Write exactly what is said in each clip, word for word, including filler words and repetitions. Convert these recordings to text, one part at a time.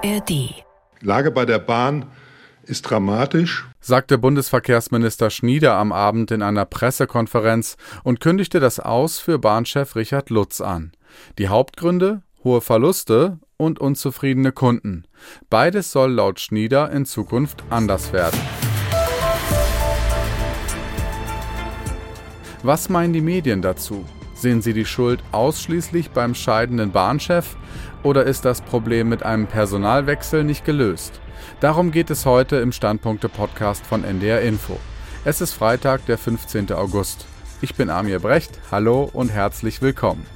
R D. Lage bei der Bahn ist dramatisch, sagte Bundesverkehrsminister Schnieder am Abend in einer Pressekonferenz und kündigte das Aus für Bahnchef Richard Lutz an. Die Hauptgründe? Hohe Verluste und unzufriedene Kunden. Beides soll laut Schnieder in Zukunft anders werden. Was meinen die Medien dazu? Sehen sie die Schuld ausschließlich beim scheidenden Bahnchef oder ist das Problem mit einem Personalwechsel nicht gelöst? Darum geht es heute im Standpunkte-Podcast von N D R Info. Es ist Freitag, der fünfzehnten August. Ich bin Amir Brecht, hallo und herzlich willkommen.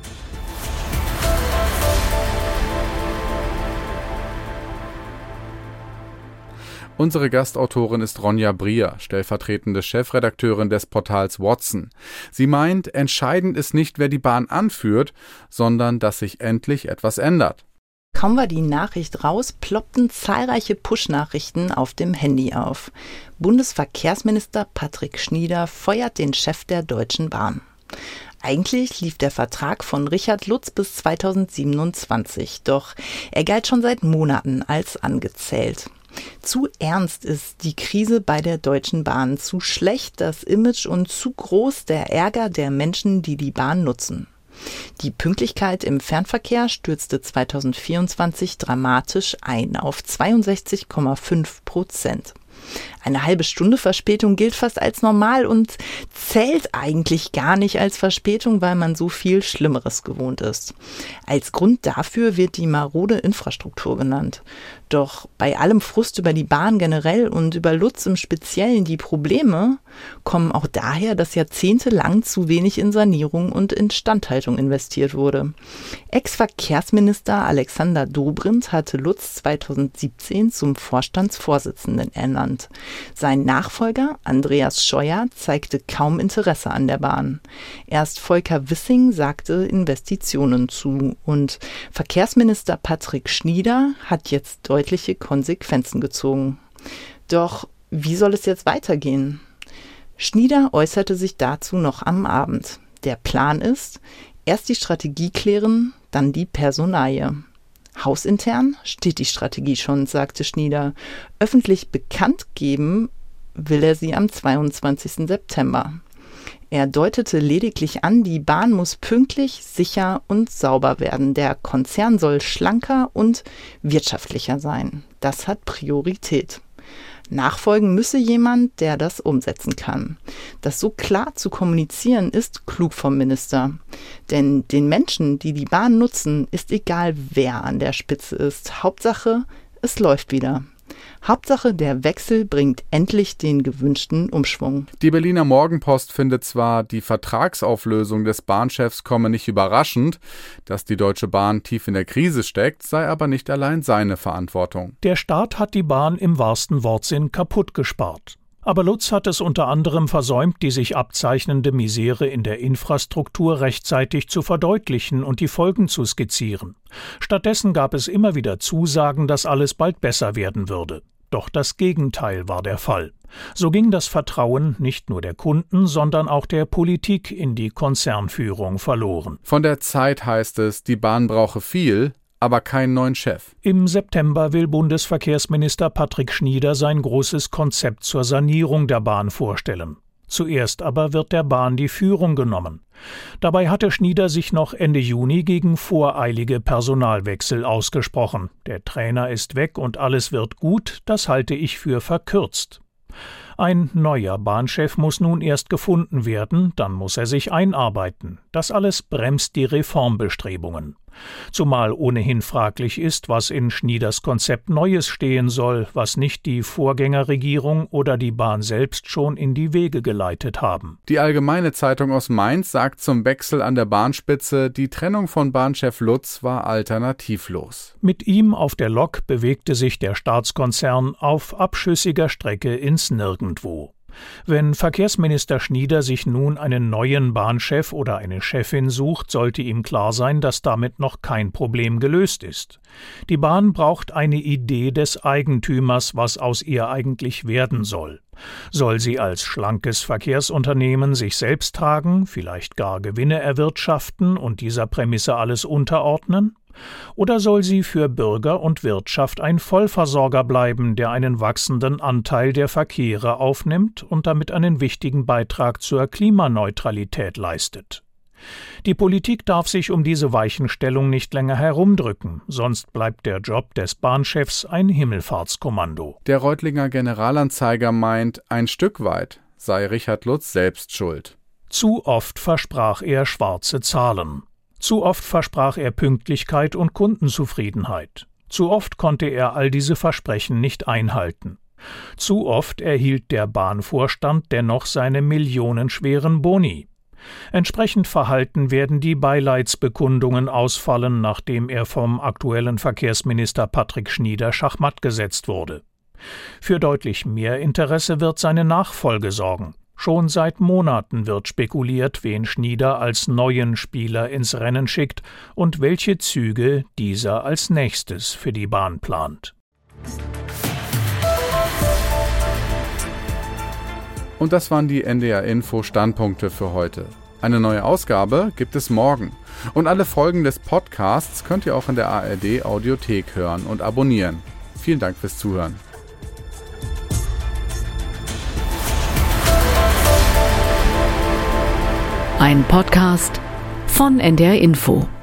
Unsere Gastautorin ist Ronja Brier, stellvertretende Chefredakteurin des Portals Watson. Sie meint, entscheidend ist nicht, wer die Bahn anführt, sondern dass sich endlich etwas ändert. Kaum war die Nachricht raus, ploppten zahlreiche Push-Nachrichten auf dem Handy auf. Bundesverkehrsminister Patrick Schnieder feuert den Chef der Deutschen Bahn. Eigentlich lief der Vertrag von Richard Lutz bis zweitausendsiebenundzwanzig, doch er galt schon seit Monaten als angezählt. Zu ernst ist die Krise bei der Deutschen Bahn, zu schlecht das Image und zu groß der Ärger der Menschen, die die Bahn nutzen. Die Pünktlichkeit im Fernverkehr stürzte zweitausendvierundzwanzig dramatisch ein auf zweiundsechzig Komma fünf Prozent. Eine halbe Stunde Verspätung gilt fast als normal und zählt eigentlich gar nicht als Verspätung, weil man so viel Schlimmeres gewohnt ist. Als Grund dafür wird die marode Infrastruktur genannt. Doch bei allem Frust über die Bahn generell und über Lutz im Speziellen, die Probleme kommen auch daher, dass jahrzehntelang zu wenig in Sanierung und Instandhaltung investiert wurde. Ex-Verkehrsminister Alexander Dobrindt hatte Lutz zweitausendsiebzehn zum Vorstandsvorsitzenden ernannt. Sein Nachfolger, Andreas Scheuer, zeigte kaum Interesse an der Bahn. Erst Volker Wissing sagte Investitionen zu und Verkehrsminister Patrick Schnieder hat jetzt deutliche Konsequenzen gezogen. Doch wie soll es jetzt weitergehen? Schnieder äußerte sich dazu noch am Abend. Der Plan ist, erst die Strategie klären, dann die Personalie. Hausintern steht die Strategie schon, sagte Schnieder. Öffentlich bekannt geben will er sie am zweiundzwanzigsten September. Er deutete lediglich an, die Bahn muss pünktlich, sicher und sauber werden. Der Konzern soll schlanker und wirtschaftlicher sein. Das hat Priorität. Nachfolgen müsse jemand, der das umsetzen kann. Das so klar zu kommunizieren, ist klug vom Minister. Denn den Menschen, die die Bahn nutzen, ist egal, wer an der Spitze ist. Hauptsache, es läuft wieder. Hauptsache, der Wechsel bringt endlich den gewünschten Umschwung. Die Berliner Morgenpost findet zwar, die Vertragsauflösung des Bahnchefs komme nicht überraschend, dass die Deutsche Bahn tief in der Krise steckt, sei aber nicht allein seine Verantwortung. Der Staat hat die Bahn im wahrsten Wortsinn kaputt gespart. Aber Lutz hat es unter anderem versäumt, die sich abzeichnende Misere in der Infrastruktur rechtzeitig zu verdeutlichen und die Folgen zu skizzieren. Stattdessen gab es immer wieder Zusagen, dass alles bald besser werden würde. Doch das Gegenteil war der Fall. So ging das Vertrauen nicht nur der Kunden, sondern auch der Politik in die Konzernführung verloren. Von der Zeit heißt es, die Bahn brauche viel, aber keinen neuen Chef. Im September will Bundesverkehrsminister Patrick Schnieder sein großes Konzept zur Sanierung der Bahn vorstellen. Zuerst aber wird der Bahn die Führung genommen. Dabei hatte Schnieder sich noch Ende Juni gegen voreilige Personalwechsel ausgesprochen. Der Trainer ist weg und alles wird gut, das halte ich für verkürzt. Ein neuer Bahnchef muss nun erst gefunden werden, dann muss er sich einarbeiten. Das alles bremst die Reformbestrebungen. Zumal ohnehin fraglich ist, was in Schnieders Konzept Neues stehen soll, was nicht die Vorgängerregierung oder die Bahn selbst schon in die Wege geleitet haben. Die Allgemeine Zeitung aus Mainz sagt zum Wechsel an der Bahnspitze, die Trennung von Bahnchef Lutz war alternativlos. Mit ihm auf der Lok bewegte sich der Staatskonzern auf abschüssiger Strecke ins Nirgendwo. Wenn Verkehrsminister Schnieder sich nun einen neuen Bahnchef oder eine Chefin sucht, sollte ihm klar sein, dass damit noch kein Problem gelöst ist. Die Bahn braucht eine Idee des Eigentümers, was aus ihr eigentlich werden soll. Soll sie als schlankes Verkehrsunternehmen sich selbst tragen, vielleicht gar Gewinne erwirtschaften und dieser Prämisse alles unterordnen? Oder soll sie für Bürger und Wirtschaft ein Vollversorger bleiben, der einen wachsenden Anteil der Verkehre aufnimmt und damit einen wichtigen Beitrag zur Klimaneutralität leistet? Die Politik darf sich um diese Weichenstellung nicht länger herumdrücken, sonst bleibt der Job des Bahnchefs ein Himmelfahrtskommando. Der Reutlinger Generalanzeiger meint, ein Stück weit sei Richard Lutz selbst schuld. Zu oft versprach er schwarze Zahlen. Zu oft versprach er Pünktlichkeit und Kundenzufriedenheit. Zu oft konnte er all diese Versprechen nicht einhalten. Zu oft erhielt der Bahnvorstand dennoch seine millionenschweren Boni. Entsprechend verhalten werden die Beileidsbekundungen ausfallen, nachdem er vom aktuellen Verkehrsminister Patrick Schnieder schachmatt gesetzt wurde. Für deutlich mehr Interesse wird seine Nachfolge sorgen. Schon seit Monaten wird spekuliert, wen Schnieder als neuen Spieler ins Rennen schickt und welche Züge dieser als nächstes für die Bahn plant. Und das waren die N D R-Info-Standpunkte für heute. Eine neue Ausgabe gibt es morgen. Und alle Folgen des Podcasts könnt ihr auch in der A R D-Audiothek hören und abonnieren. Vielen Dank fürs Zuhören. Ein Podcast von N D R Info.